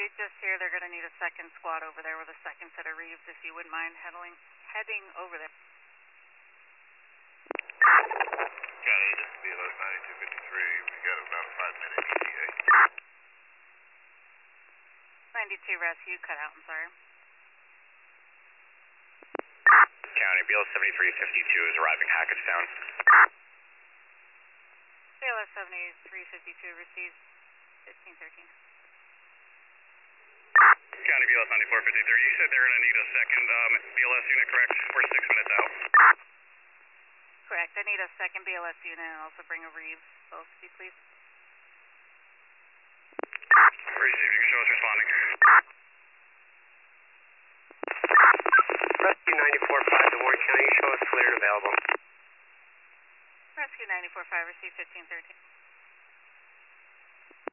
just hear they're going to need a second squad over there with a second set of Reeves, if you wouldn't mind heading over there. County, this is BLS 9253. We got about a 5-minute ETA. 92 rescue, cut out, I'm sorry. County, BLS 7352 is arriving Hackettstown. BLS 7352 receives 1513. County, BLS 9453. You said they're going to need a second BLS unit, correct? We're 6 minutes out. Correct. I need a second BLS unit and also bring a Reeves, both of you, please. Received. You can show us responding. Rescue 94-5 to Warren County. Show us clear and available. Rescue 94-5, receive 1513.